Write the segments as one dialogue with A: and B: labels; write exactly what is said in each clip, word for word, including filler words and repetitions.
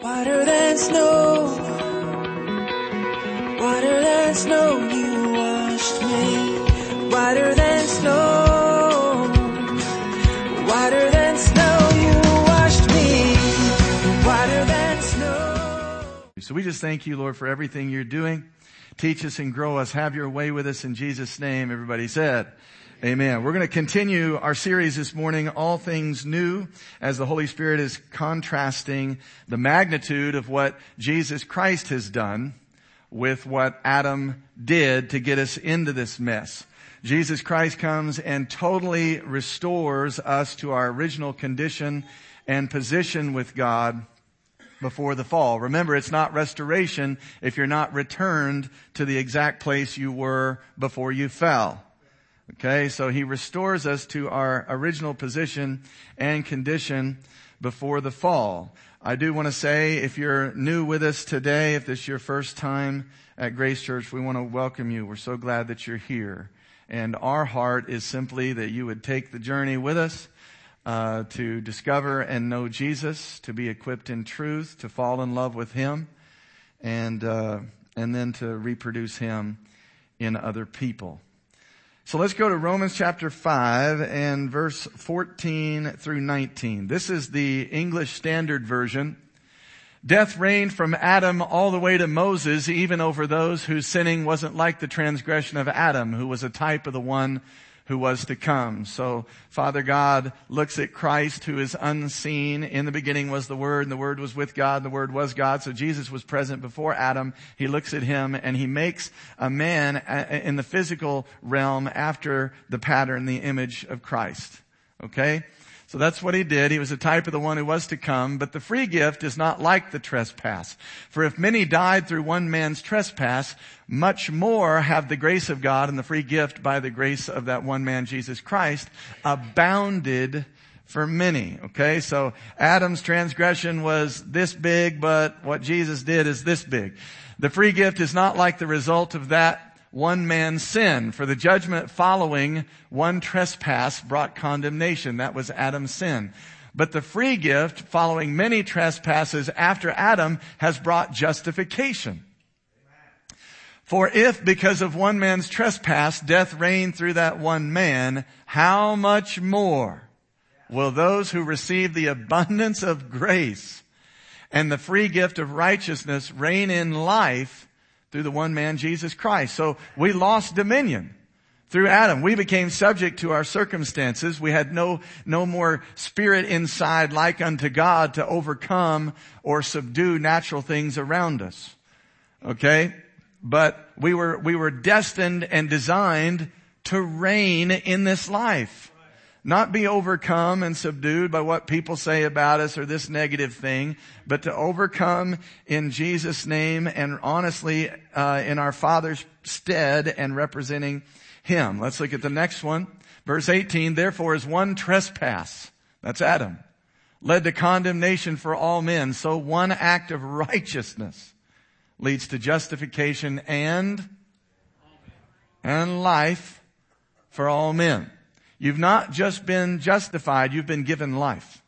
A: Whiter than snow, whiter than snow, you washed me. Whiter than snow, whiter than snow, you washed me. Whiter than snow.
B: So we just thank you, Lord, for everything you're doing. Teach us and grow us. Have your way with us in Jesus' name. Everybody said, amen. We're going to continue our series this morning, All Things New, as the Holy Spirit is contrasting the magnitude of what Jesus Christ has done with what Adam did to get us into this mess. Jesus Christ comes and totally restores us to our original condition and position with God before the fall. Remember, it's not restoration if you're not returned to the exact place you were before you fell. Okay, so he restores us to our original position and condition before the fall. I do want to say, if you're new with us today, if this is your first time at Grace Church, we want to welcome you. We're so glad that you're here. And our heart is simply that you would take the journey with us uh, to discover and know Jesus, to be equipped in truth, to fall in love with Him, and uh, and then to reproduce Him in other people. So let's go to Romans chapter five and verse fourteen through nineteen. This is the English Standard Version. Death reigned from Adam all the way to Moses, even over those whose sinning wasn't like the transgression of Adam, who was a type of the one who was to come. So Father God looks at Christ, who is unseen. In the beginning was the Word, and the Word was with God, and the Word was God. So Jesus was present before Adam. He looks at him, and he makes a man in the physical realm after the pattern, the image of Christ. Okay? So that's what he did. He was a type of the one who was to come. But the free gift is not like the trespass. For if many died through one man's trespass, much more have the grace of God and the free gift by the grace of that one man, Jesus Christ, abounded for many. Okay, so Adam's transgression was this big, but what Jesus did is this big. The free gift is not like the result of that one man's sin. For the judgment following one trespass brought condemnation. That was Adam's sin. But the free gift following many trespasses after Adam has brought justification. For if because of one man's trespass death reigned through that one man, how much more will those who receive the abundance of grace and the free gift of righteousness reign in life through the one man, Jesus Christ? So we lost dominion through Adam. We became subject to our circumstances. We had no, no more spirit inside like unto God to overcome or subdue natural things around us. Okay? But we were, we were destined and designed to reign in this life. Not be overcome and subdued by what people say about us or this negative thing, but to overcome in Jesus' name and honestly uh, in our Father's stead and representing Him. Let's look at the next one. Verse eighteen, therefore as one trespass, that's Adam, led to condemnation for all men, so one act of righteousness leads to justification and, and life for all men. You've not just been justified, you've been given life.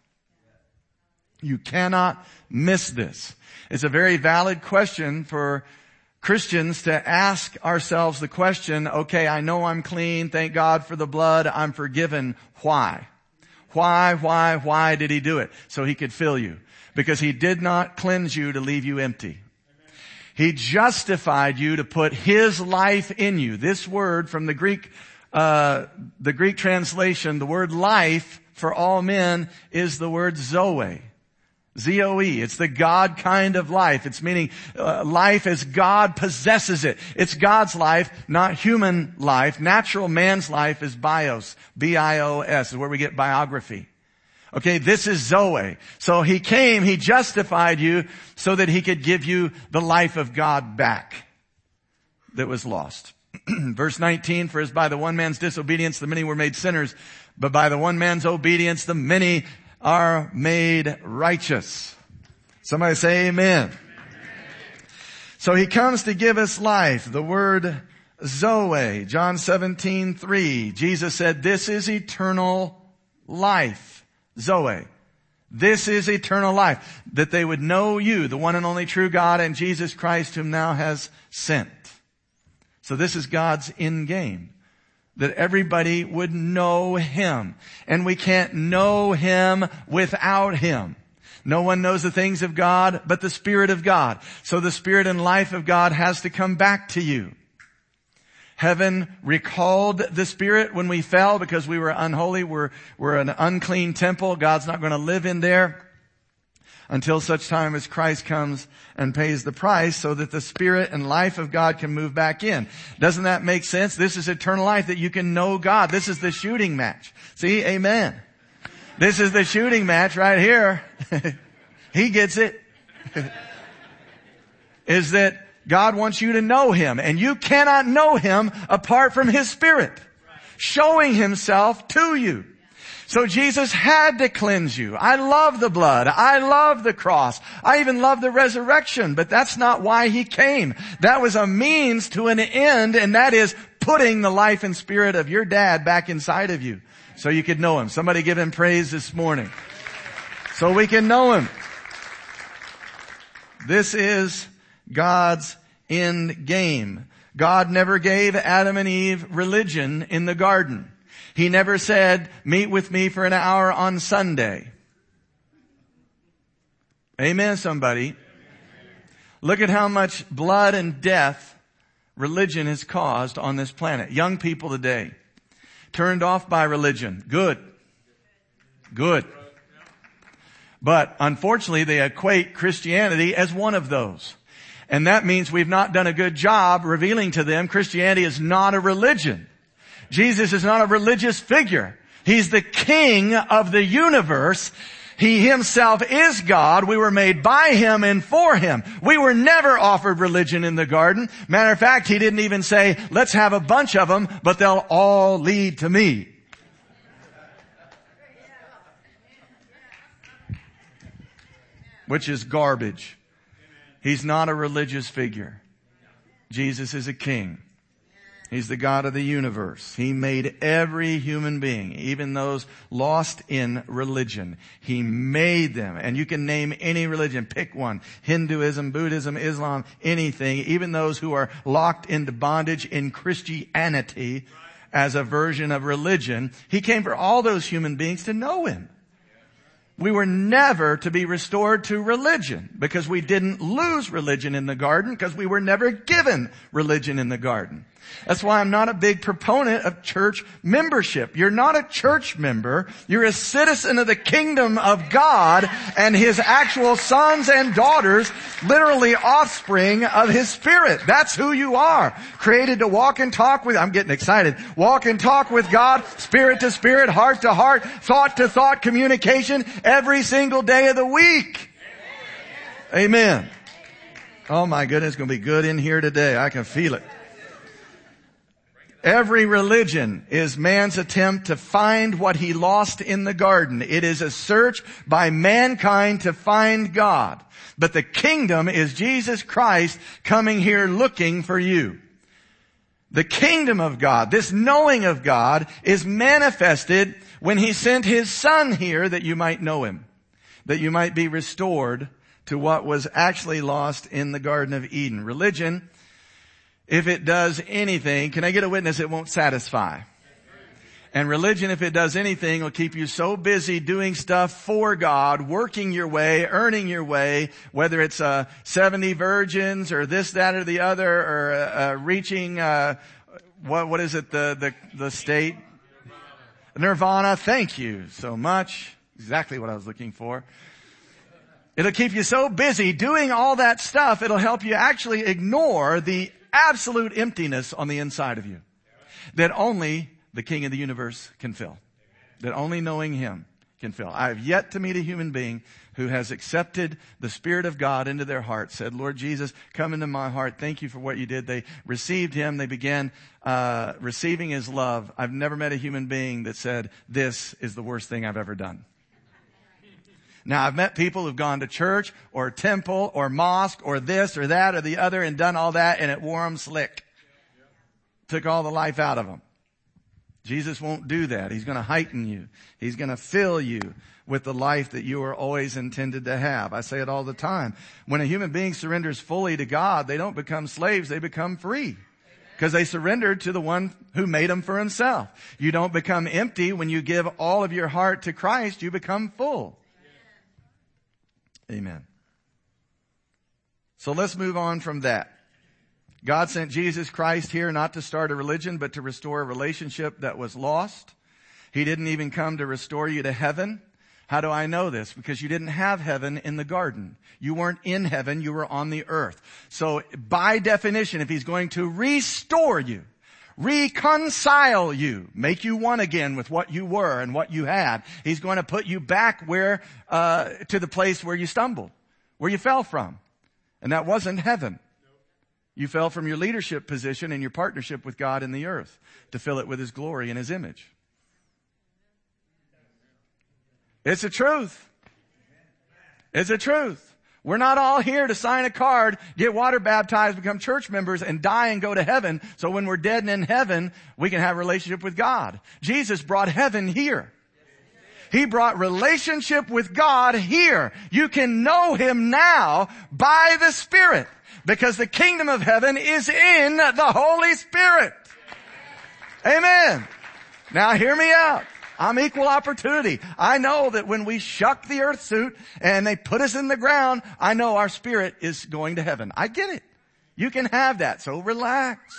B: You cannot miss this. It's a very valid question for Christians to ask ourselves the question, okay, I know I'm clean, thank God for the blood, I'm forgiven. Why? Why, why, why did He do it? So He could fill you. Because He did not cleanse you to leave you empty. He justified you to put His life in you. This word from the Greek Uh, the Greek translation, the word life for all men is the word Zoe. Z O E. It's the God kind of life. It's meaning uh, life as God possesses it. It's God's life, not human life. Natural man's life is bios. B I O S is where we get biography. Okay, this is Zoe. So He came, He justified you so that He could give you the life of God back that was lost. Verse nineteen, for as by the one man's disobedience the many were made sinners, but by the one man's obedience the many are made righteous. Somebody say amen. Amen. So He comes to give us life. The word Zoe, John seventeen three. Jesus said, this is eternal life. Zoe. This is eternal life, that they would know you, the one and only true God, and Jesus Christ, whom thou hast sent. So this is God's end game, that everybody would know him. And we can't know him without him. No one knows the things of God but the Spirit of God. So the Spirit and life of God has to come back to you. Heaven recalled the Spirit when we fell because we were unholy. We're, we're an unclean temple. God's not going to live in there until such time as Christ comes and pays the price so that the Spirit and life of God can move back in. Doesn't that make sense? This is eternal life, that you can know God. This is the shooting match. See? Amen. This is the shooting match right here. He gets it. Is that God wants you to know him, and you cannot know him apart from his Spirit showing himself to you. So Jesus had to cleanse you. I love the blood. I love the cross. I even love the resurrection, but that's not why he came. That was a means to an end, and that is putting the life and spirit of your dad back inside of you so you could know him. Somebody give him praise this morning. So we can know him. This is God's end game. God never gave Adam and Eve religion in the garden. He never said, meet with me for an hour on Sunday. Amen, somebody. Look at how much blood and death religion has caused on this planet. Young people today, turned off by religion. Good. Good. But unfortunately, they equate Christianity as one of those. And that means we've not done a good job revealing to them Christianity is not a religion. Jesus is not a religious figure. He's the King of the universe. He himself is God. We were made by him and for him. We were never offered religion in the garden. Matter of fact, he didn't even say, let's have a bunch of them, but they'll all lead to me. Which is garbage. He's not a religious figure. Jesus is a king. He's the God of the universe. He made every human being, even those lost in religion. He made them. And you can name any religion. Pick one. Hinduism, Buddhism, Islam, anything. Even those who are locked into bondage in Christianity as a version of religion. He came for all those human beings to know him. We were never to be restored to religion because we didn't lose religion in the garden because we were never given religion in the garden. That's why I'm not a big proponent of church membership. You're not a church member. You're a citizen of the kingdom of God and his actual sons and daughters, literally offspring of his Spirit. That's who you are. Created to walk and talk with, I'm getting excited, walk and talk with God, spirit to spirit, heart to heart, thought to thought communication every single day of the week. Amen. Oh my goodness, it's going to be good in here today. I can feel it. Every religion is man's attempt to find what he lost in the garden. It is a search by mankind to find God. But the kingdom is Jesus Christ coming here looking for you. The kingdom of God, this knowing of God, is manifested when he sent his Son here that you might know him, that you might be restored to what was actually lost in the Garden of Eden. Religion, if it does anything, can I get a witness? It won't satisfy. And religion, if it does anything, will keep you so busy doing stuff for God, working your way, earning your way, whether it's uh, seventy virgins or this, that, or the other, or uh, uh, reaching, uh, what what is it, the, the, the state? Nirvana. Thank you so much. Exactly what I was looking for. It'll keep you so busy doing all that stuff, it'll help you actually ignore the absolute emptiness on the inside of you that only the King of the universe can fill, that only knowing him can fill. I have yet to meet a human being who has accepted the Spirit of God into their heart, said, Lord Jesus, come into my heart. Thank you for what you did. They received him. They began uh receiving his love. I've never met a human being that said, this is the worst thing I've ever done. Now, I've met people who've gone to church or temple or mosque or this or that or the other and done all that, and it wore them slick. Took all the life out of them. Jesus won't do that. He's going to heighten you. He's going to fill you with the life that you are always intended to have. I say it all the time. When a human being surrenders fully to God, they don't become slaves, they become free. Because they surrendered to the one who made them for himself. You don't become empty when you give all of your heart to Christ, you become full. Amen. So let's move on from that. God sent Jesus Christ here not to start a religion, but to restore a relationship that was lost. He didn't even come to restore you to heaven. How do I know this? Because you didn't have heaven in the garden. You weren't in heaven, you were on the earth. So by definition, if he's going to restore you, reconcile you, make you one again with what you were and what you had, he's going to put you back where, uh, to the place where you stumbled, where you fell from. And that wasn't heaven. You fell from your leadership position and your partnership with God in the earth to fill it with his glory and his image. It's the truth. It's the truth. We're not all here to sign a card, get water baptized, become church members, and die and go to heaven. So when we're dead and in heaven, we can have a relationship with God. Jesus brought heaven here. He brought relationship with God here. You can know him now by the Spirit. Because the kingdom of heaven is in the Holy Spirit. Amen. Now hear me out. I'm equal opportunity. I know that when we shuck the earth suit and they put us in the ground, I know our spirit is going to heaven. I get it. You can have that, so relax.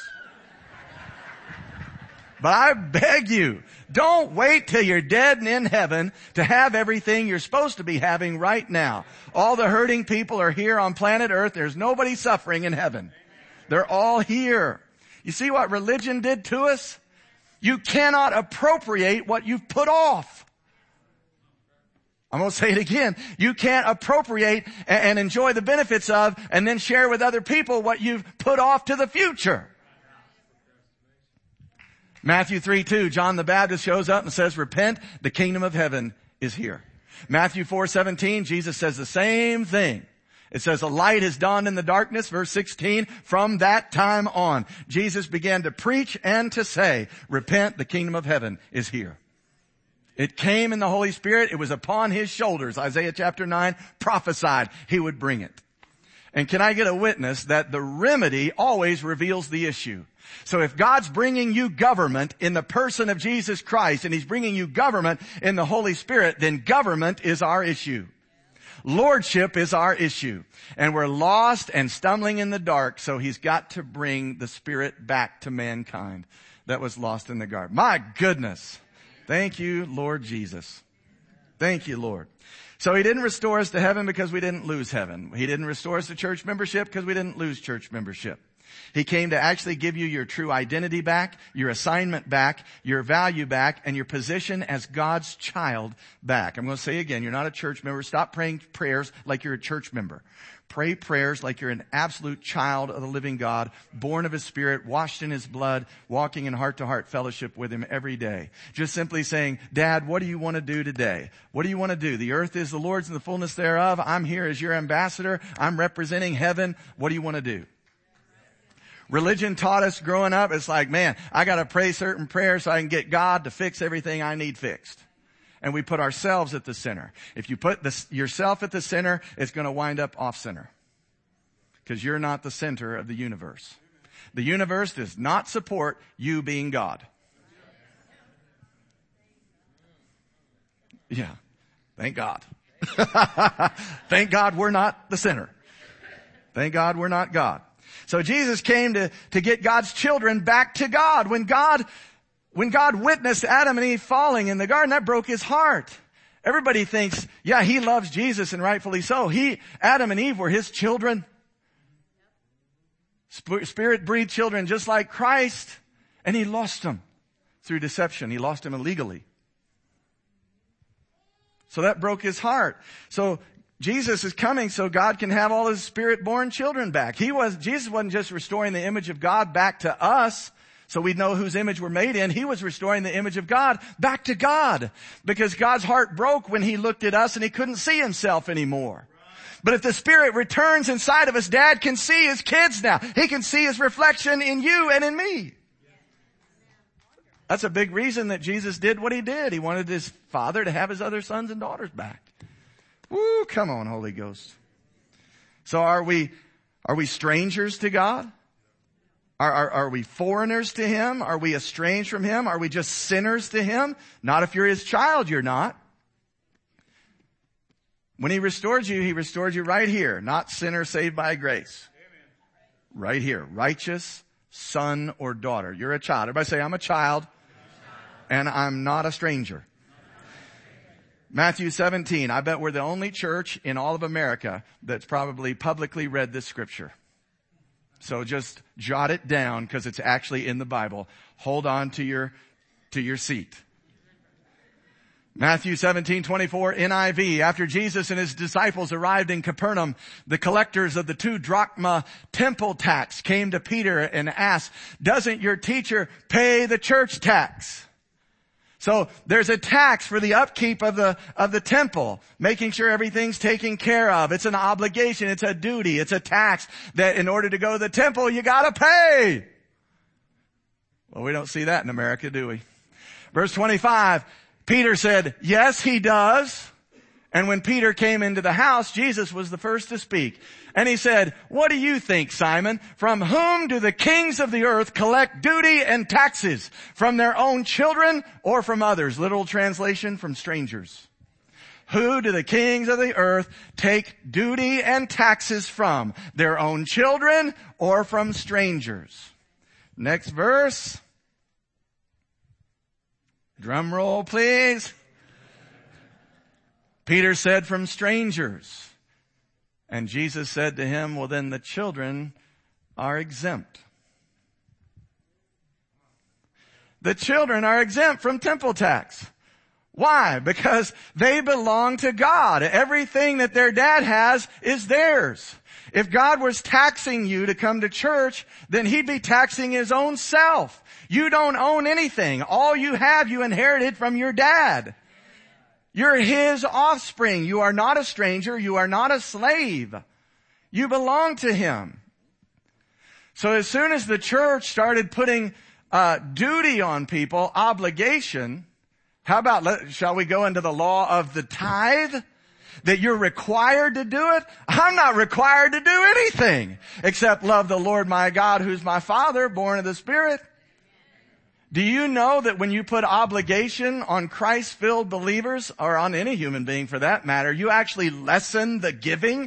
B: But I beg you, don't wait till you're dead and in heaven to have everything you're supposed to be having right now. All the hurting people are here on planet Earth. There's nobody suffering in heaven. They're all here. You see what religion did to us? You cannot appropriate what you've put off. I'm going to say it again. You can't appropriate and enjoy the benefits of and then share with other people what you've put off to the future. Matthew three two, John the Baptist shows up and says, repent, the kingdom of heaven is here. Matthew four seventeen, Jesus says the same thing. It says, a light has dawned in the darkness, verse sixteen. From that time on, Jesus began to preach and to say, repent, the kingdom of heaven is here. It came in the Holy Spirit. It was upon his shoulders. Isaiah chapter nine prophesied he would bring it. And can I get a witness that the remedy always reveals the issue? So if God's bringing you government in the person of Jesus Christ and he's bringing you government in the Holy Spirit, then government is our issue. Lordship is our issue. And we're lost and stumbling in the dark, so he's got to bring the Spirit back to mankind that was lost in the garden. My goodness. Thank you, Lord Jesus. Thank you, Lord. So he didn't restore us to heaven because we didn't lose heaven. He didn't restore us to church membership because we didn't lose church membership. He came to actually give you your true identity back, your assignment back, your value back, and your position as God's child back. I'm going to say again, you're not a church member. Stop praying prayers like you're a church member. Pray prayers like you're an absolute child of the living God, born of his Spirit, washed in his blood, walking in heart-to-heart fellowship with him every day. Just simply saying, Dad, what do you want to do today? What do you want to do? The earth is the Lord's and the fullness thereof. I'm here as your ambassador. I'm representing heaven. What do you want to do? Religion taught us growing up, it's like, man, I got to pray certain prayers so I can get God to fix everything I need fixed. And we put ourselves at the center. If you put this, yourself at the center, it's going to wind up off center. Because you're not the center of the universe. The universe does not support you being God. Yeah. Thank God. Thank God we're not the center. Thank God we're not God. So Jesus came to, to get God's children back to God. When God, when God witnessed Adam and Eve falling in the garden, that broke his heart. Everybody thinks, yeah, he loves Jesus, and rightfully so. He, Adam and Eve were his children. Spirit-breathed children just like Christ. And he lost them through deception. He lost them illegally. So that broke his heart. So Jesus is coming so God can have all his Spirit-born children back. He was, Jesus wasn't just restoring the image of God back to us so we'd know whose image we're made in. He was restoring the image of God back to God because God's heart broke when he looked at us and he couldn't see himself anymore. But if the Spirit returns inside of us, Dad can see his kids now. He can see his reflection in you and in me. That's a big reason that Jesus did what he did. He wanted his Father to have his other sons and daughters back. Woo, come on, Holy Ghost. So are we, are we strangers to God? Are, are, are we foreigners to him? Are we estranged from him? Are we just sinners to him? Not if you're his child, you're not. When he restored you, he restored you right here. Not sinner saved by grace. Amen. Right here. Righteous son or daughter. You're a child. Everybody say, I'm a child. And I'm not a stranger. Matthew seventeen. I bet we're the only church in all of America that's probably publicly read this scripture. So just jot it down because it's actually in the Bible. Hold on to your, to your seat. Matthew seventeen twenty-four N I V. After Jesus and his disciples arrived in Capernaum, the collectors of the two drachma temple tax came to Peter and asked, doesn't your teacher pay the church tax? So there's a tax for the upkeep of the, of the temple, making sure everything's taken care of. It's an obligation. It's a duty. It's a tax that in order to go to the temple, you gotta pay. Well, we don't see that in America, do we? Verse twenty-five, Peter said, yes, he does. And when Peter came into the house, Jesus was the first to speak. And he said, what do you think, Simon? From whom do the kings of the earth collect duty and taxes? From their own children or from others? Literal translation, from strangers. Who do the kings of the earth take duty and taxes from? Their own children or from strangers? Next verse. Drum roll, please. Peter said, from strangers. And Jesus said to him, well, then the children are exempt. The children are exempt from temple tax. Why? Because they belong to God. Everything that their dad has is theirs. If God was taxing you to come to church, then he'd be taxing his own self. You don't own anything. All you have, you inherited from your dad. You're his offspring. You are not a stranger. You are not a slave. You belong to him. So as soon as the church started putting uh, duty on people, obligation, how about, let, shall we go into the law of the tithe? That you're required to do it? I'm not required to do anything except love the Lord my God, who's my Father, born of the Spirit. Do you know that when you put obligation on Christ-filled believers, or on any human being for that matter, you actually lessen the giving?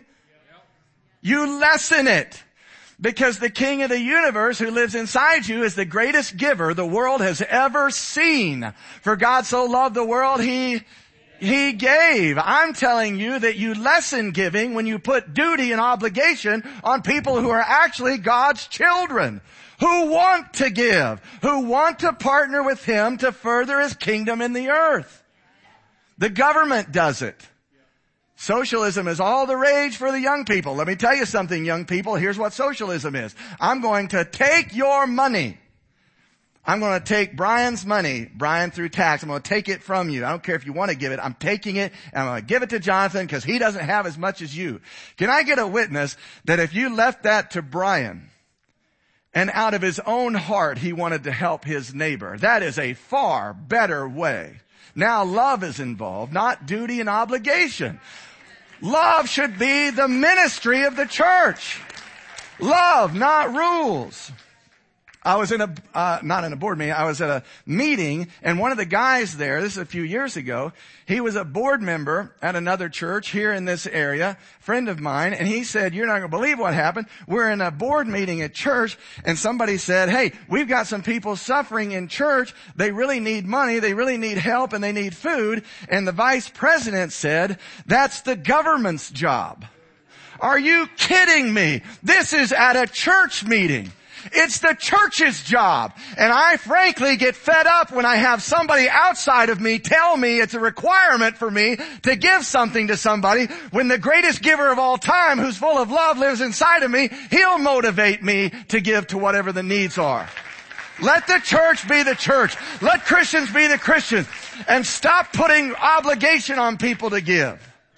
B: You lessen it. Because the King of the universe who lives inside you is the greatest giver the world has ever seen. For God so loved the world, He, He gave. I'm telling you that you lessen giving when you put duty and obligation on people who are actually God's children. Who want to give, who want to partner with him to further his kingdom in the earth. The government does it. Socialism is all the rage for the young people. Let me tell you something, young people. Here's what socialism is. I'm going to take your money. I'm going to take Brian's money, Brian through tax. I'm going to take it from you. I don't care if you want to give it. I'm taking it and I'm going to give it to Jonathan because he doesn't have as much as you. Can I get a witness that if you left that to Brian, and out of his own heart, he wanted to help his neighbor, that is a far better way. Now love is involved, not duty and obligation. Love should be the ministry of the church. Love, not rules. I was in a, uh, not in a board meeting, I was at a meeting, and one of the guys there, this is a few years ago, he was a board member at another church here in this area, friend of mine, and he said, you're not going to believe what happened. We're in a board meeting at church, and somebody said, hey, we've got some people suffering in church. They really need money, they really need help, and they need food. And the vice president said, that's the government's job. Are you kidding me? This is at a church meeting. It's the church's job. And I frankly get fed up when I have somebody outside of me tell me it's a requirement for me to give something to somebody when the greatest giver of all time, who's full of love, lives inside of me. He'll motivate me to give to whatever the needs are. Let the church be the church. Let Christians be the Christians. And stop putting obligation on people to give.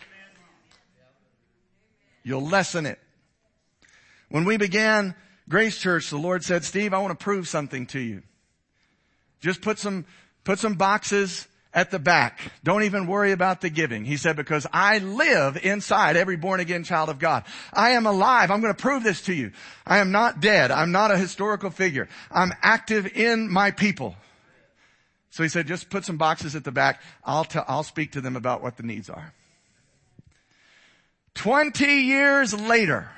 B: You'll lessen it. When we began Grace Church, the Lord said, Steve, I want to prove something to you. Just put some, put some boxes at the back. Don't even worry about the giving. He said, because I live inside every born again child of God. I am alive. I'm going to prove this to you. I am not dead. I'm not a historical figure. I'm active in my people. So he said, just put some boxes at the back. I'll tell, I'll speak to them about what the needs are. Twenty years later,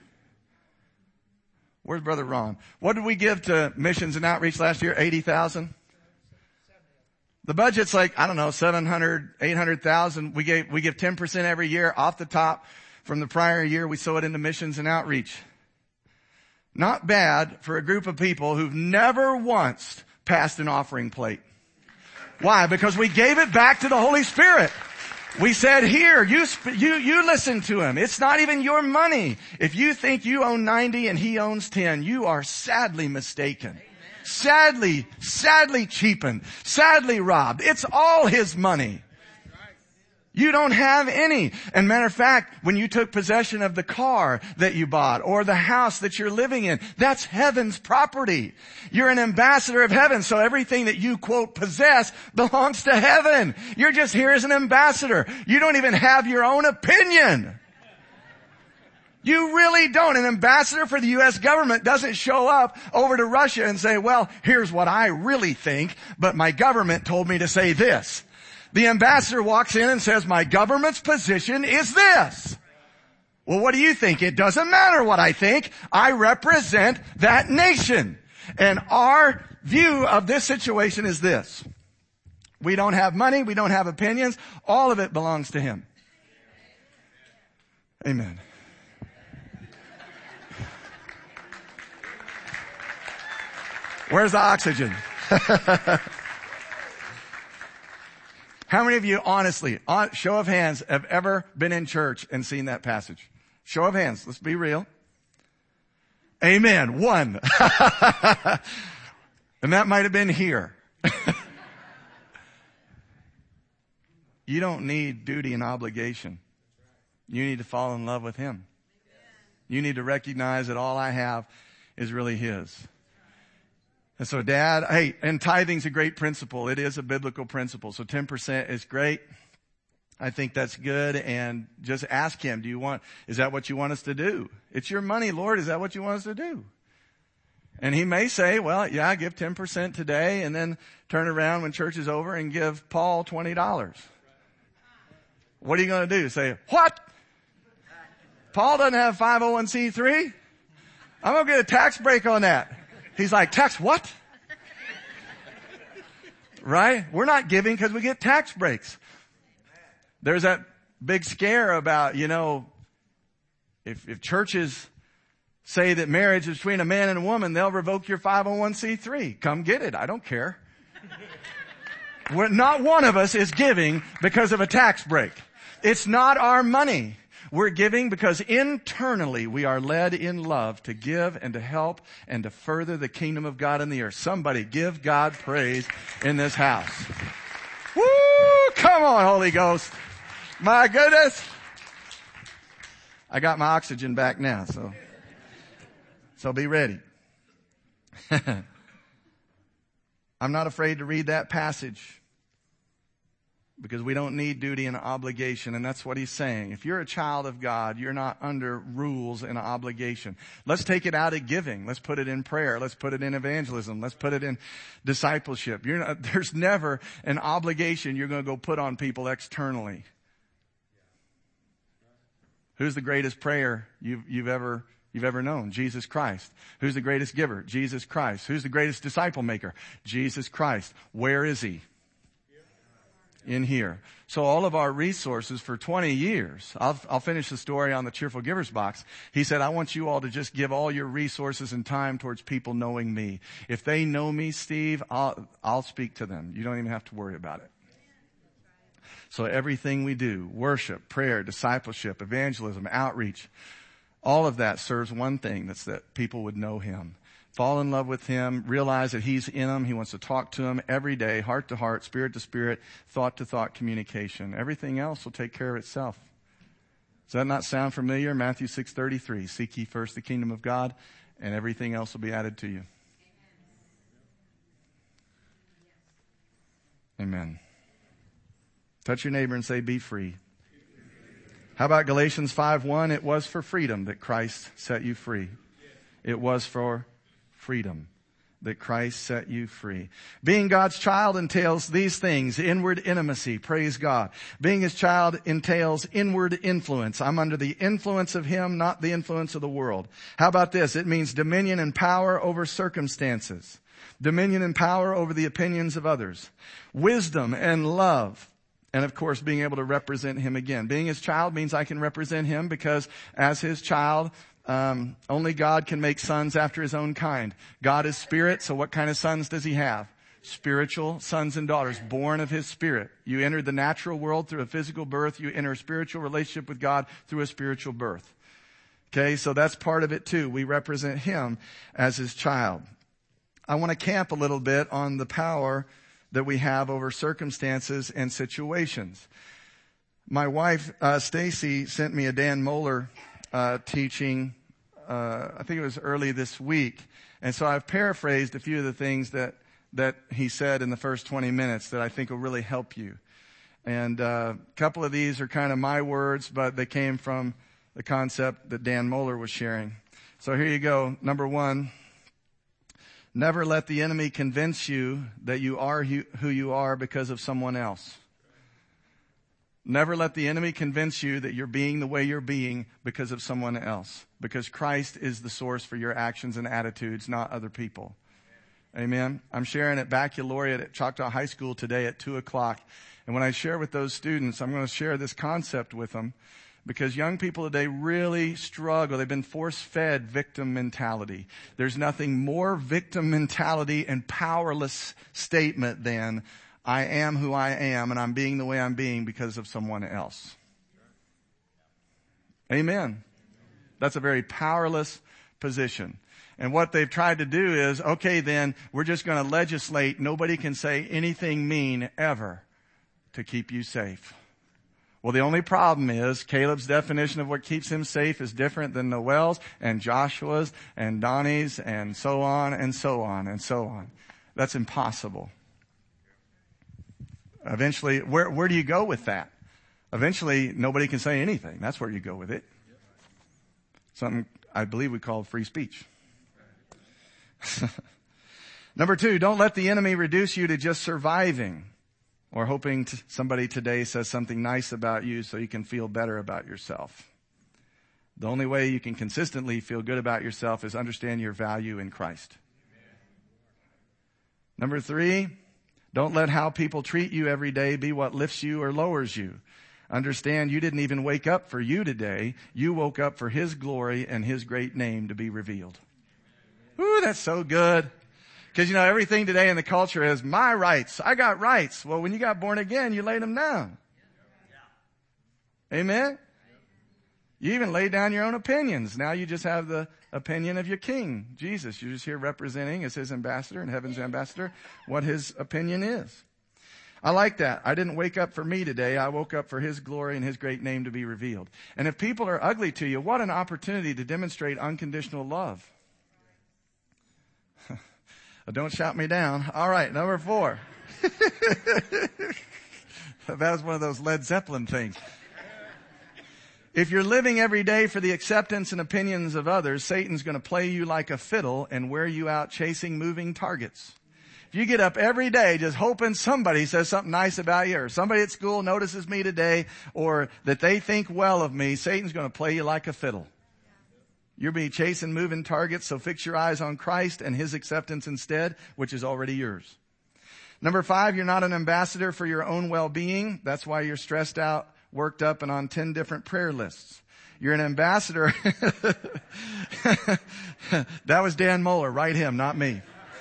B: where's Brother Ron? What did we give to missions and outreach last year? eighty thousand? The budget's like, I don't know, seven hundred, eight hundred thousand. We gave, we give ten percent every year off the top from the prior year. We sow it into missions and outreach. Not bad for a group of people who've never once passed an offering plate. Why? Because we gave it back to the Holy Spirit. We said, here, you, you, you listen to him. It's not even your money. If you think you own ninety and he owns ten, you are sadly mistaken. Amen. Sadly, sadly cheapened, sadly robbed. It's all his money. You don't have any. And matter of fact, when you took possession of the car that you bought or the house that you're living in, that's heaven's property. You're an ambassador of heaven, so everything that you, quote, possess belongs to heaven. You're just here as an ambassador. You don't even have your own opinion. You really don't. An ambassador for the U S government doesn't show up over to Russia and say, well, here's what I really think, but my government told me to say this. The ambassador walks in and says, my government's position is this. Well, what do you think? It doesn't matter what I think. I represent that nation. And our view of this situation is this. We don't have money. We don't have opinions. All of it belongs to him. Amen. Where's the oxygen? How many of you, honestly, on, show of hands, have ever been in church and seen that passage? Show of hands. Let's be real. Amen. One. And that might have been here. You don't need duty and obligation. You need to fall in love with him. You need to recognize that all I have is really his. And so, Dad, hey, and tithing's a great principle. It is a biblical principle. So ten percent is great. I think that's good. And just ask him, do you want, is that what you want us to do? It's your money, Lord. Is that what you want us to do? And he may say, well, yeah, give ten percent today and then turn around when church is over and give Paul twenty dollars. What are you going to do? Say, what? Paul doesn't have five oh one c three? I'm going to get a tax break on that. He's like, tax what? Right? We're not giving because we get tax breaks. There's that big scare about, you know, if, if churches say that marriage is between a man and a woman, they'll revoke your five oh one c three. Come get it. I don't care. We're, not one of us is giving because of a tax break. It's not our money. We're giving because internally we are led in love to give and to help and to further the kingdom of God in the earth. Somebody give God praise in this house. Woo! Come on, Holy Ghost. My goodness. I got my oxygen back now, so, so be ready. I'm not afraid to read that passage. Because we don't need duty and obligation, and that's what he's saying. If you're a child of God, you're not under rules and obligation. Let's take it out of giving. Let's put it in prayer. Let's put it in evangelism. Let's put it in discipleship. You're not, there's never an obligation you're going to go put on people externally. Who's the greatest prayer you've, you've ever you've ever known? Jesus Christ. Who's the greatest giver? Jesus Christ. Who's the greatest disciple maker? Jesus Christ. Where is he? In here. So all of our resources for twenty years, I'll, I'll finish the story on the Cheerful Givers box. He said, I want you all to just give all your resources and time towards people knowing me. If they know me, Steve, I'll, I'll speak to them. You don't even have to worry about it. So everything we do, worship, prayer, discipleship, evangelism, outreach, all of that serves one thing. That's that people would know him. Fall in love with him, realize that he's in them. He wants to talk to them every day, heart to heart, spirit to spirit, thought to thought communication. Everything else will take care of itself. Does that not sound familiar? Matthew six thirty-three, seek ye first the kingdom of God, and everything else will be added to you. Amen. Touch your neighbor and say, be free. How about Galatians five one? It was for freedom that Christ set you free. It was for freedom that Christ set you free. Being God's child entails these things: inward intimacy, praise God. Being His child entails inward influence. I'm under the influence of Him, not the influence of the world. How about this? It means dominion and power over circumstances. Dominion and power over the opinions of others. Wisdom and love. And of course, being able to represent Him again. Being His child means I can represent Him because as His child, um, only God can make sons after His own kind. God is spirit, so what kind of sons does He have? Spiritual sons and daughters, born of His Spirit. You enter the natural world through a physical birth. You enter a spiritual relationship with God through a spiritual birth. Okay, so that's part of it too. We represent Him as His child. I want to camp a little bit on the power that we have over circumstances and situations. My wife, uh, Stacy, sent me a Dan Mohler uh, teaching, uh, I think it was early this week. And so I've paraphrased a few of the things that, that he said in the first twenty minutes that I think will really help you. And uh, a couple of these are kind of my words, but they came from the concept that Dan Mohler was sharing. So here you go. Number one. Never let the enemy convince you that you are who you are because of someone else. Never let the enemy convince you that you're being the way you're being because of someone else. Because Christ is the source for your actions and attitudes, not other people. Amen. I'm sharing at Baccalaureate at Choctaw High School today at two o'clock. And when I share with those students, I'm going to share this concept with them. Because young people today really struggle. They've been force-fed victim mentality. There's nothing more victim mentality and powerless statement than, I am who I am and I'm being the way I'm being because of someone else. Amen. That's a very powerless position. And what they've tried to do is, okay, then we're just going to legislate. Nobody can say anything mean ever to keep you safe. Well, the only problem is Caleb's definition of what keeps him safe is different than Noel's and Joshua's and Donnie's and so on and so on and so on. That's impossible. Eventually, where, where do you go with that? Eventually, nobody can say anything. That's where you go with it. Something I believe we call free speech. Number two, don't let the enemy reduce you to just surviving. Or hoping t- somebody today says something nice about you so you can feel better about yourself. The only way you can consistently feel good about yourself is understand your value in Christ. Amen. Number three, don't let how people treat you every day be what lifts you or lowers you. Understand you didn't even wake up for you today. You woke up for His glory and His great name to be revealed. Ooh, that's so good. Because, you know, everything today in the culture is my rights. I got rights. Well, when you got born again, you laid them down. Amen? You even laid down your own opinions. Now you just have the opinion of your King, Jesus. You're just here representing as His ambassador and heaven's ambassador what His opinion is. I like that. I didn't wake up for me today. I woke up for His glory and His great name to be revealed. And if people are ugly to you, what an opportunity to demonstrate unconditional love. Don't shout me down. All right, number four. That was one of those Led Zeppelin things. If you're living every day for the acceptance and opinions of others, Satan's going to play you like a fiddle and wear you out chasing moving targets. If you get up every day just hoping somebody says something nice about you or somebody at school notices me today or that they think well of me, Satan's going to play you like a fiddle. You're being chasing moving targets, so fix your eyes on Christ and His acceptance instead, which is already yours. Number five, you're not an ambassador for your own well-being. That's why you're stressed out, worked up, and on ten different prayer lists. You're an ambassador. That was Dan Mohler. Write him, not me.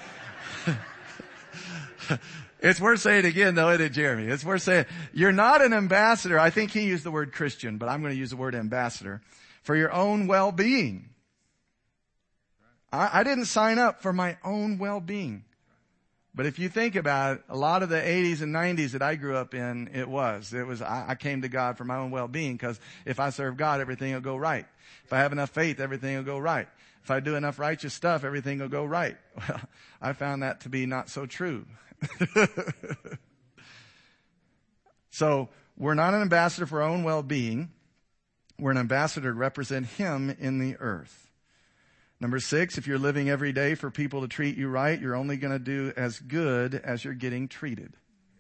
B: It's worth saying again, though, isn't it, Jeremy? It's worth saying. You're not an ambassador. I think he used the word Christian, but I'm going to use the word ambassador. For your own well-being. I, I didn't sign up for my own well-being. But if you think about it, a lot of the eighties and nineties that I grew up in, it was. It was, I, I came to God for my own well-being because if I serve God, everything will go right. If I have enough faith, everything will go right. If I do enough righteous stuff, everything will go right. Well, I found that to be not so true. So we're not an ambassador for our own well-being. We're an ambassador to represent him in the earth. Number six, if you're living every day for people to treat you right, you're only going to do as good as you're getting treated.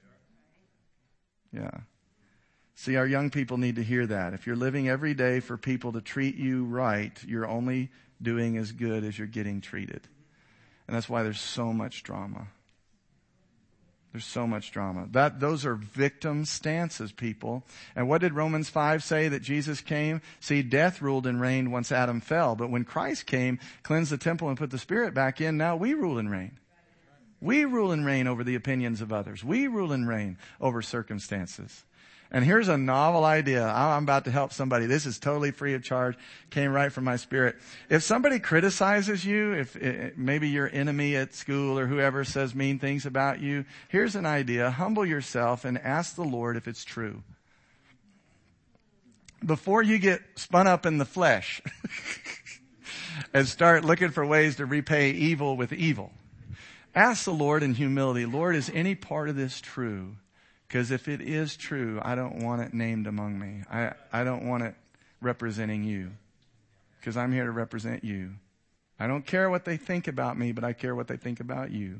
B: Yeah. See, our young people need to hear that. If you're living every day for people to treat you right, you're only doing as good as you're getting treated. And that's why there's so much drama. There's so much drama. That, those are victim stances, people. And what did Romans five say that Jesus came? See, death ruled and reigned once Adam fell. But when Christ came, cleansed the temple and put the Spirit back in, now we rule and reign. We rule and reign over the opinions of others. We rule and reign over circumstances. And here's a novel idea. I'm about to help somebody. This is totally free of charge. Came right from my spirit. If somebody criticizes you, if it, maybe your enemy at school or whoever says mean things about you, here's an idea. Humble yourself and ask the Lord if it's true. Before you get spun up in the flesh and start looking for ways to repay evil with evil, ask the Lord in humility, Lord, is any part of this true? Because if it is true, I don't want it named among me. I, I don't want it representing you. Because I'm here to represent you. I don't care what they think about me, but I care what they think about you.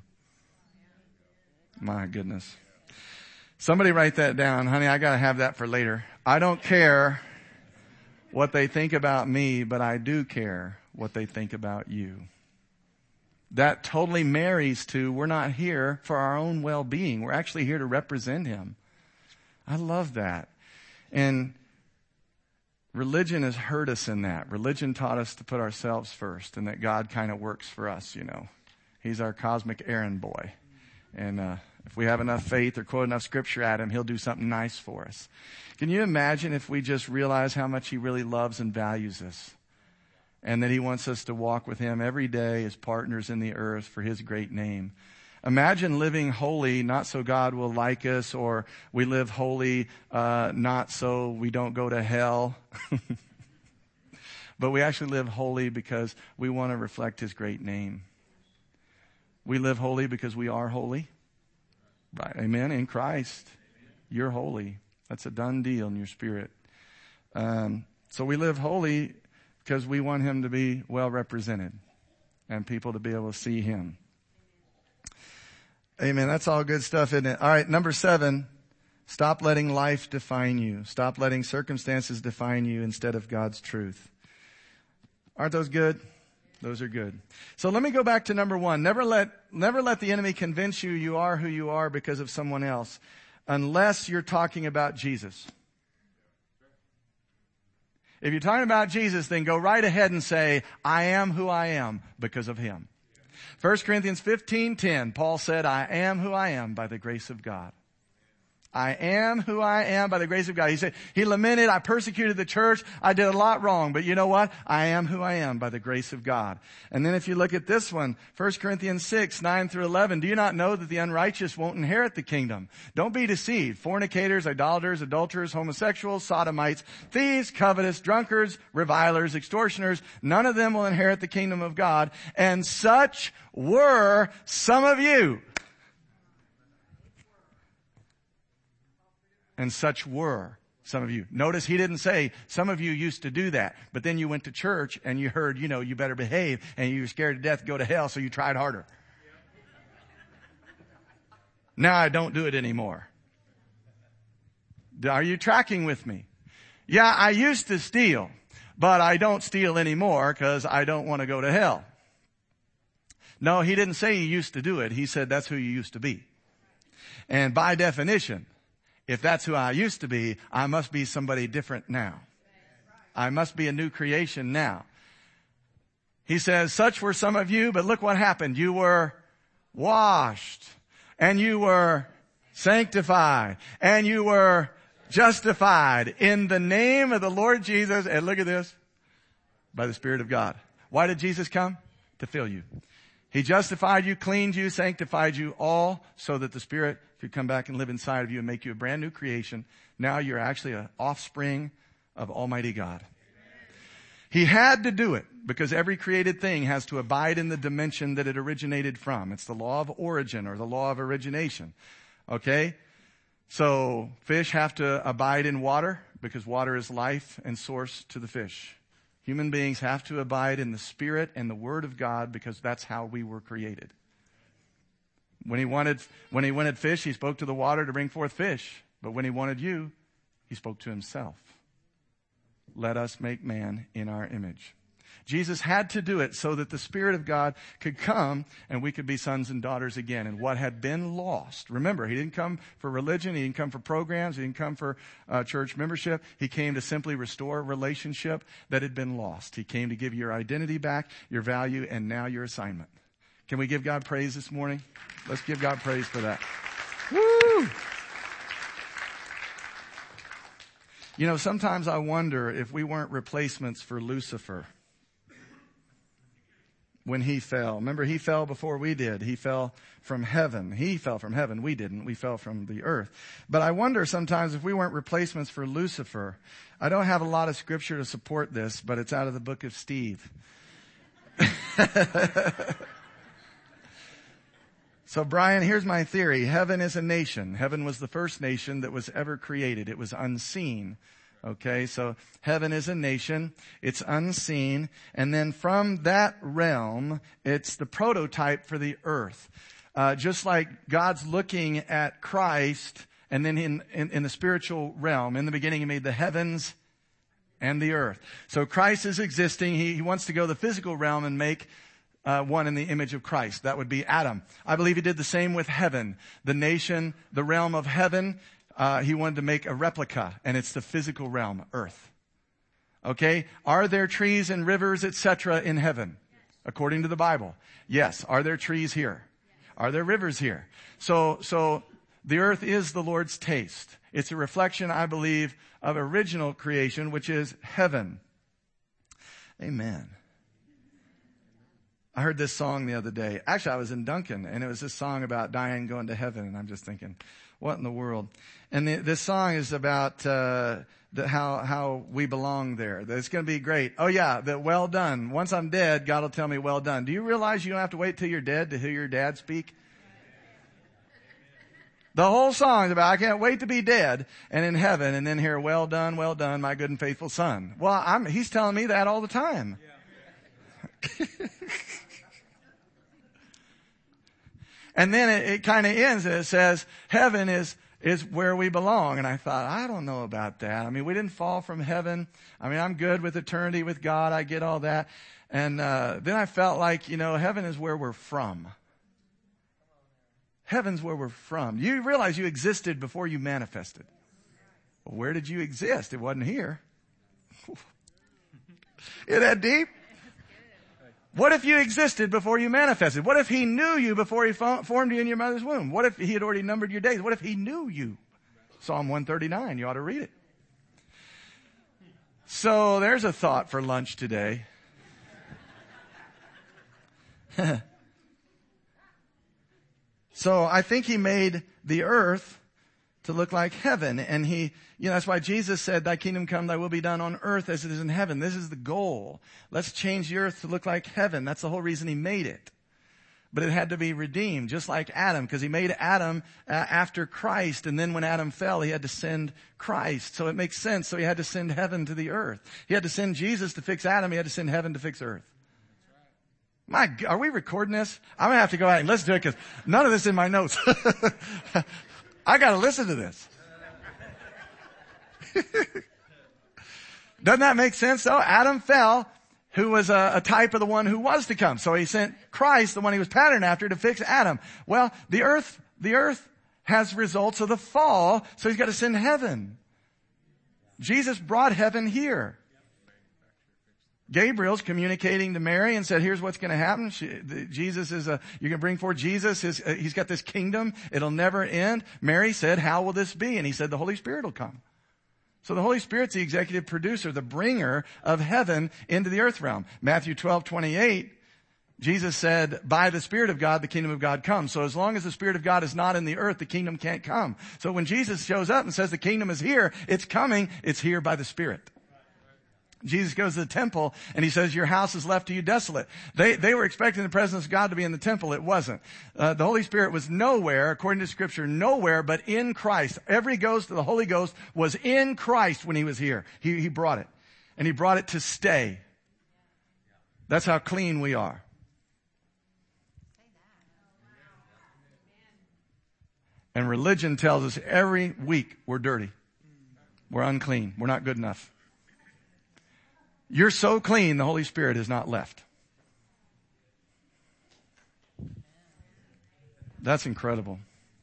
B: My goodness. Somebody write that down. Honey, I got to have that for later. I don't care what they think about me, but I do care what they think about you. That totally marries to, we're not here for our own well-being. We're actually here to represent him. I love that. And religion has hurt us in that. Religion taught us to put ourselves first and that God kind of works for us, you know. He's our cosmic errand boy. And uh, if we have enough faith or quote enough scripture at him, he'll do something nice for us. Can you imagine if we just realize how much he really loves and values us? And that he wants us to walk with him every day as partners in the earth for his great name. Imagine living holy, not so God will like us, or we live holy, uh, not so we don't go to hell. But we actually live holy because we want to reflect his great name. We live holy because we are holy. Right? Amen. In Christ, you're holy. That's a done deal in your spirit. Um, so we live holy because we want him to be well represented and people to be able to see him. Amen. That's all good stuff, isn't it? All right. Number seven, stop letting life define you. Stop letting circumstances define you instead of God's truth. Aren't those good? Those are good. So let me go back to number one. Never let, never let the enemy convince you you are who you are because of someone else, unless you're talking about Jesus. If you're talking about Jesus, then go right ahead and say, I am who I am because of him. First Corinthians fifteen ten, Paul said, I am who I am by the grace of God. I am who I am by the grace of God. He said, he lamented, I persecuted the church. I did a lot wrong, but you know what? I am who I am by the grace of God. And then if you look at this one, First Corinthians six, nine through eleven, do you not know that the unrighteous won't inherit the kingdom? Don't be deceived. Fornicators, idolaters, adulterers, homosexuals, sodomites, thieves, covetous, drunkards, revilers, extortioners, none of them will inherit the kingdom of God. And such were some of you. And such were some of you. Notice he didn't say, some of you used to do that. But then you went to church and you heard, you know, you better behave. And you were scared to death to go to hell, so you tried harder. Now I don't do it anymore. Are you tracking with me? Yeah, I used to steal. But I don't steal anymore because I don't want to go to hell. No, he didn't say you used to do it. He said that's who you used to be. And by definition, if that's who I used to be, I must be somebody different now. I must be a new creation now. He says, such were some of you, but look what happened. You were washed, and you were sanctified, and you were justified in the name of the Lord Jesus. And look at this, by the Spirit of God. Why did Jesus come? To fill you. He justified you, cleaned you, sanctified you, all so that the Spirit could come back and live inside of you and make you a brand new creation. Now you're actually an offspring of Almighty God. He had to do it because every created thing has to abide in the dimension that it originated from. It's the law of origin or the law of origination. Okay? So fish have to abide in water because water is life and source to the fish. Human beings have to abide in the Spirit and the Word of God because that's how we were created. When he wanted, when he wanted fish, he spoke to the water to bring forth fish. But when he wanted you, he spoke to himself. Let us make man in our image. Jesus had to do it so that the Spirit of God could come and we could be sons and daughters again. And what had been lost, remember, he didn't come for religion. He didn't come for programs. He didn't come for uh, church membership. He came to simply restore a relationship that had been lost. He came to give you your identity back, your value, and now your assignment. Can we give God praise this morning? Let's give God praise for that. Woo! You know, sometimes I wonder if we weren't replacements for Lucifer when he fell. Remember, he fell before we did. He fell from heaven. He fell from heaven. We didn't. We fell from the earth. But I wonder sometimes if we weren't replacements for Lucifer. I don't have a lot of scripture to support this, but it's out of the book of Steve. So, Brian, here's my theory. Heaven is a nation. Heaven was the first nation that was ever created. It was unseen. Okay, so heaven is a nation. It's unseen. And then from that realm, it's the prototype for the earth. Uh, just like God's looking at Christ, and then in, in, in the spiritual realm, in the beginning he made the heavens and the earth. So Christ is existing. He, he wants to go to the physical realm and make Uh, one in the image of Christ. That would be Adam. I believe he did the same with heaven. The nation, the realm of heaven, uh, he wanted to make a replica, and it's the physical realm, earth. Okay? Are there trees and rivers, et cetera in heaven? According to the Bible. Yes. Are there trees here? Are there rivers here? So, so the earth is the Lord's taste. It's a reflection, I believe, of original creation, which is heaven. Amen. I heard this song the other day. Actually, I was in Duncan, and it was this song about Diane going to heaven, and I'm just thinking, what in the world? And the, this song is about uh, the, how how we belong there. That it's going to be great. Oh, yeah, that well done. Once I'm dead, God will tell me well done. Do you realize you don't have to wait till you're dead to hear your dad speak? The whole song is about, I can't wait to be dead and in heaven and then hear, well done, well done, my good and faithful son. Well, I'm, he's telling me that all the time. Yeah. And then it, it kind of ends and it says, heaven is, is where we belong. And I thought, I don't know about that. I mean, we didn't fall from heaven. I mean, I'm good with eternity with God. I get all that. And, uh, then I felt like, you know, heaven is where we're from. Heaven's where we're from. You realize you existed before you manifested. Well, where did you exist? It wasn't here. Isn't that deep? What if you existed before you manifested? What if he knew you before he formed you in your mother's womb? What if he had already numbered your days? What if he knew you? Psalm one thirty-nine, you ought to read it. So there's a thought for lunch today. So I think he made the earth to look like heaven. And he, you know, that's why Jesus said, thy kingdom come, thy will be done on earth as it is in heaven. This is the goal. Let's change the earth to look like heaven. That's the whole reason he made it. But it had to be redeemed, just like Adam, because he made Adam uh, after Christ. And then when Adam fell, he had to send Christ. So it makes sense. So he had to send heaven to the earth. He had to send Jesus to fix Adam. He had to send heaven to fix earth. My God, are we recording this? I'm going to have to go ahead and listen to it because none of this is in my notes. I got to listen to this. Doesn't that make sense though? Adam fell, who was a, a type of the one who was to come. So he sent Christ, the one he was patterned after, to fix Adam. Well, the earth, the earth has results of the fall, so he's got to send heaven. Jesus brought heaven here. Gabriel's communicating to Mary and said, here's what's going to happen. She, the, Jesus is a, you're going to bring forth Jesus. His, uh, he's got this kingdom. It'll never end. Mary said, how will this be? And he said, the Holy Spirit will come. So the Holy Spirit's the executive producer, the bringer of heaven into the earth realm. Matthew twelve twenty-eight, Jesus said, by the Spirit of God, the kingdom of God comes. So as long as the Spirit of God is not in the earth, the kingdom can't come. So when Jesus shows up and says the kingdom is here, it's coming, it's here by the Spirit. Jesus goes to the temple and he says, your house is left to you desolate. They, they were expecting the presence of God to be in the temple. It wasn't. Uh, the Holy Spirit was nowhere, according to Scripture, nowhere but in Christ. Every ghost of the Holy Ghost was in Christ when he was here. He, he brought it. And he brought it to stay. That's how clean we are. And religion tells us every week we're dirty. We're unclean. We're not good enough. You're so clean, the Holy Spirit is not left. That's incredible.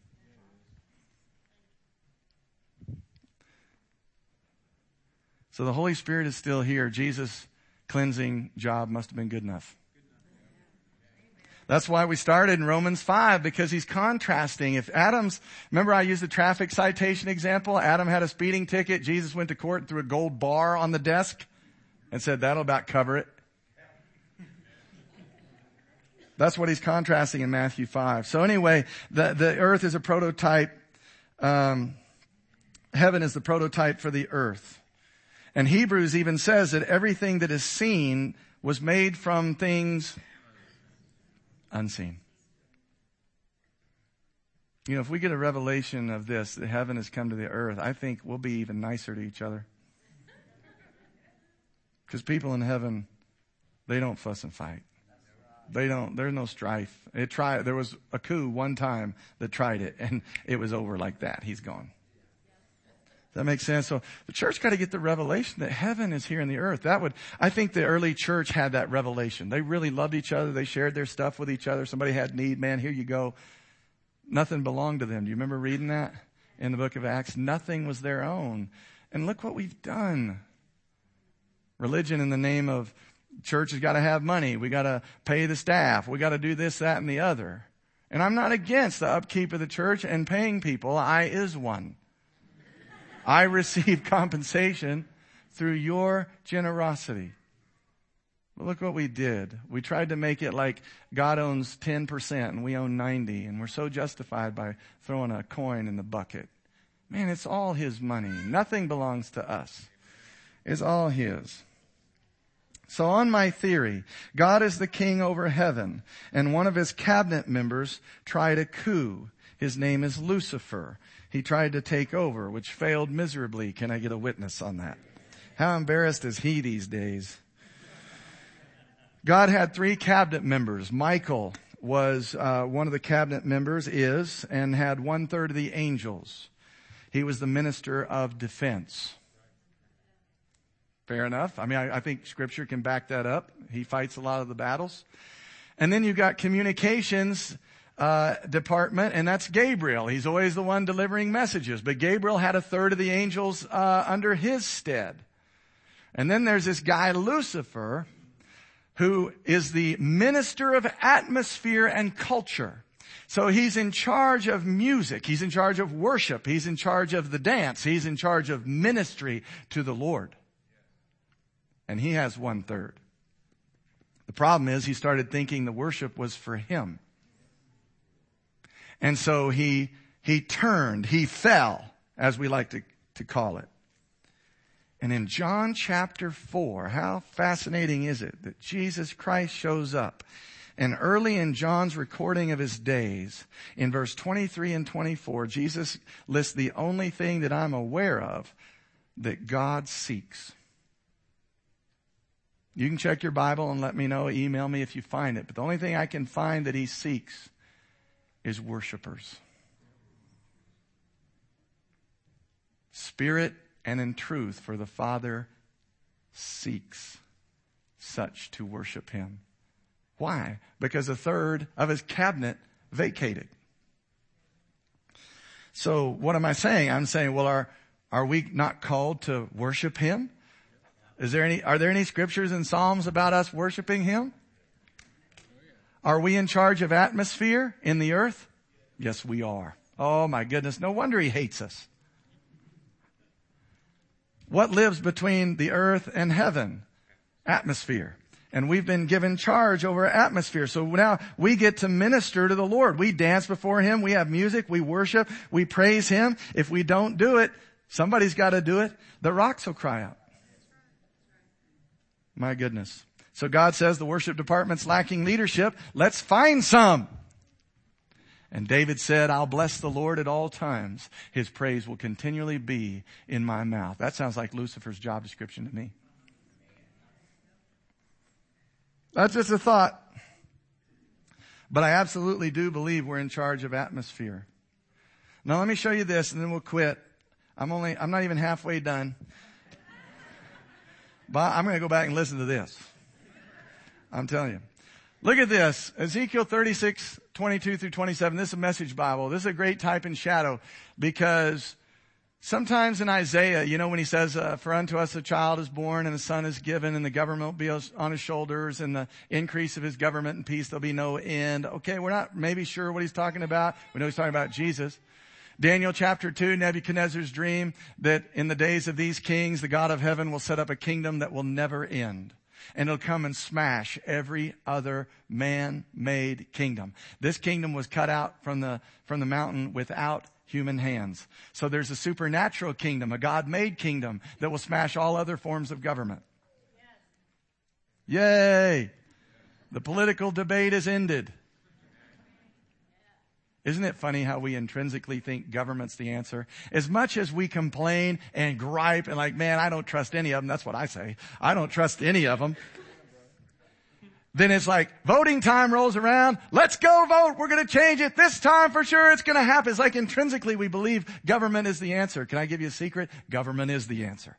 B: So the Holy Spirit is still here. Jesus' cleansing job must have been good enough. That's why we started in Romans five, because he's contrasting. If Adam's, remember I used the traffic citation example? Adam had a speeding ticket. Jesus went to court and threw a gold bar on the desk and said, that'll about cover it. That's what he's contrasting in Matthew five. So anyway, the, the earth is a prototype. Um, heaven is the prototype for the earth. And Hebrews even says that everything that is seen was made from things unseen. You know, if we get a revelation of this, that heaven has come to the earth, I think we'll be even nicer to each other. Because people in heaven, they don't fuss and fight. They don't, there's no strife. It tried, there was a coup one time that tried it, and it was over like that. He's gone. Does that make sense? So the church got to get the revelation that heaven is here in the earth. That would, I think the early church had that revelation. They really loved each other. They shared their stuff with each other. Somebody had need, man, here you go. Nothing belonged to them. Do you remember reading that in the book of Acts? Nothing was their own. And look what we've done. Religion in the name of church has got to have money. We got to pay the staff. We got to do this, that, and the other. And I'm not against the upkeep of the church and paying people. I is one. I receive compensation through your generosity. But look what we did. We tried to make it like God owns ten percent and we own ninety, and we're so justified by throwing a coin in the bucket. Man, it's all his money. Nothing belongs to us. It's all his. So on my theory, God is the king over heaven, and one of his cabinet members tried a coup. His name is Lucifer. He tried to take over, which failed miserably. Can I get a witness on that? How embarrassed is he these days? God had three cabinet members. Michael was uh, one of the cabinet members, is, and had one third of the angels. He was the minister of defense. Fair enough. I mean, I, I think Scripture can back that up. He fights a lot of the battles. And then you've got communications uh department, and that's Gabriel. He's always the one delivering messages. But Gabriel had a third of the angels uh under his stead. And then there's this guy, Lucifer, who is the minister of atmosphere and culture. So he's in charge of music. He's in charge of worship. He's in charge of the dance. He's in charge of ministry to the Lord. And he has one third. The problem is he started thinking the worship was for him. And so he, he turned, he fell, as we like to, to call it. And in John chapter four, how fascinating is it that Jesus Christ shows up? And early in John's recording of his days, in verse twenty-three and twenty-four, Jesus lists the only thing that I'm aware of that God seeks. You can check your Bible and let me know, email me if you find it. But the only thing I can find that he seeks is worshipers. Spirit and in truth, for the Father seeks such to worship him. Why? Because a third of his cabinet vacated. So what am I saying? I'm saying, well, are, are we not called to worship him? Is there any, are there any scriptures in Psalms about us worshiping him? Are we in charge of atmosphere in the earth? Yes, we are. Oh my goodness. No wonder he hates us. What lives between the earth and heaven? Atmosphere. And we've been given charge over atmosphere. So now we get to minister to the Lord. We dance before him. We have music. We worship. We praise him. If we don't do it, somebody's got to do it. The rocks will cry out. My goodness. So God says the worship department's lacking leadership. Let's find some. And David said, I'll bless the Lord at all times. His praise will continually be in my mouth. That sounds like Lucifer's job description to me. That's just a thought. But I absolutely do believe we're in charge of atmosphere. Now let me show you this and then we'll quit. I'm only, I'm not even halfway done. But I'm going to go back and listen to this. I'm telling you. Look at this. Ezekiel thirty-six, twenty-two through twenty-seven. This is a Message Bible. This is a great type and shadow because sometimes in Isaiah, you know, when he says, uh, for unto us a child is born and a son is given and the government will be on his shoulders and the increase of his government and peace, there'll be no end. Okay, we're not maybe sure what he's talking about. We know he's talking about Jesus. Daniel chapter two, Nebuchadnezzar's dream that in the days of these kings, the God of heaven will set up a kingdom that will never end. And it'll come and smash every other man-made kingdom. This kingdom was cut out from the, from the mountain without human hands. So there's a supernatural kingdom, a God-made kingdom that will smash all other forms of government. Yes. Yay! The political debate is ended. Isn't it funny how we intrinsically think government's the answer? As much as we complain and gripe and like, man, I don't trust any of them. That's what I say. I don't trust any of them. Then it's like voting time rolls around. Let's go vote. We're going to change it. This time for sure it's going to happen. It's like intrinsically we believe government is the answer. Can I give you a secret? Government is the answer.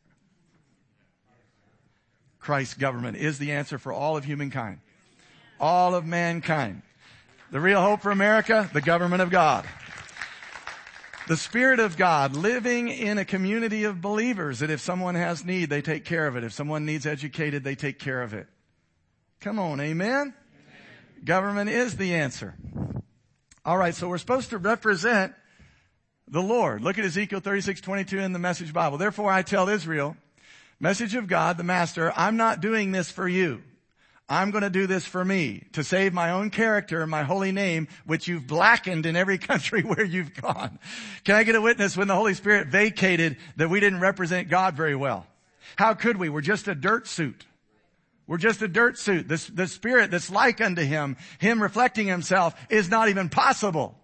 B: Christ's government is the answer for all of humankind. All of mankind. The real hope for America, the government of God. The Spirit of God living in a community of believers that if someone has need, they take care of it. If someone needs educated, they take care of it. Come on, amen? Amen. Government is the answer. All right, so we're supposed to represent the Lord. Look at Ezekiel thirty-six, twenty-two in the Message Bible. Therefore I tell Israel, message of God, the Master, I'm not doing this for you. I'm going to do this for me, to save my own character and my holy name, which you've blackened in every country where you've gone. Can I get a witness when the Holy Spirit vacated that we didn't represent God very well? How could we? We're just a dirt suit. We're just a dirt suit. The, the Spirit that's like unto Him, Him reflecting Himself, is not even possible.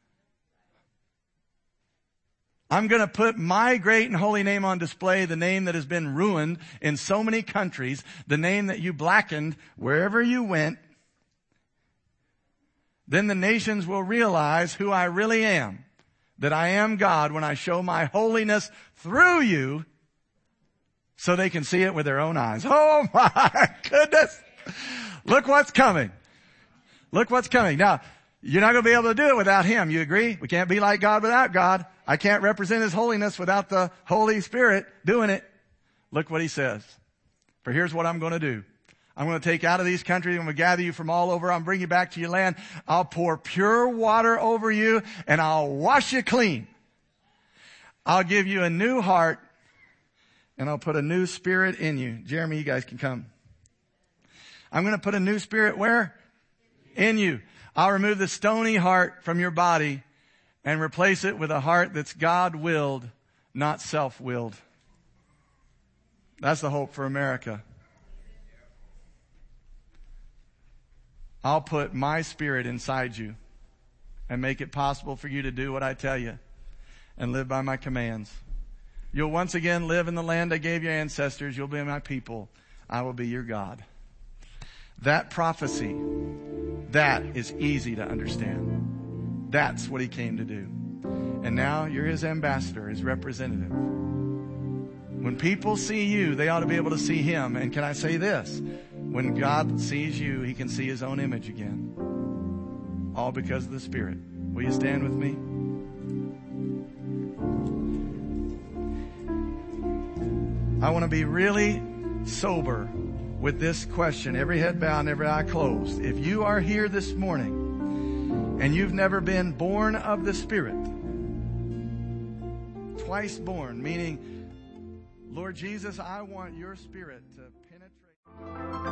B: I'm going to put my great and holy name on display, the name that has been ruined in so many countries, the name that you blackened wherever you went. Then the nations will realize who I really am, that I am God when I show my holiness through you so they can see it with their own eyes. Oh my goodness. Look what's coming. Look what's coming. Now, you're not going to be able to do it without Him. You agree? We can't be like God without God. I can't represent His holiness without the Holy Spirit doing it. Look what He says. For here's what I'm going to do. I'm going to take out of these countries. I'm going to gather you from all over. I'll bring you back to your land. I'll pour pure water over you and I'll wash you clean. I'll give you a new heart and I'll put a new spirit in you. Jeremy, you guys can come. I'm going to put a new spirit where? In you. I'll remove the stony heart from your body and replace it with a heart that's God-willed, not self-willed. That's the hope for America. I'll put my Spirit inside you and make it possible for you to do what I tell you and live by my commands. You'll once again live in the land I gave your ancestors. You'll be my people. I will be your God. That prophecy, that is easy to understand. That's what He came to do. And now you're His ambassador, His representative. When people see you, they ought to be able to see Him. And can I say this? When God sees you, He can see His own image again. All because of the Spirit. Will you stand with me? I want to be really sober with this question. Every head bowed and every eye closed. If you are here this morning and you've never been born of the Spirit, twice born, meaning, Lord Jesus, I want your Spirit to penetrate.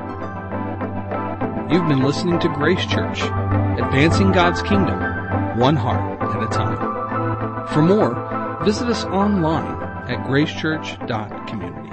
C: You've been listening to Grace Church, advancing God's kingdom, one heart at a time. For more, visit us online at grace church dot community.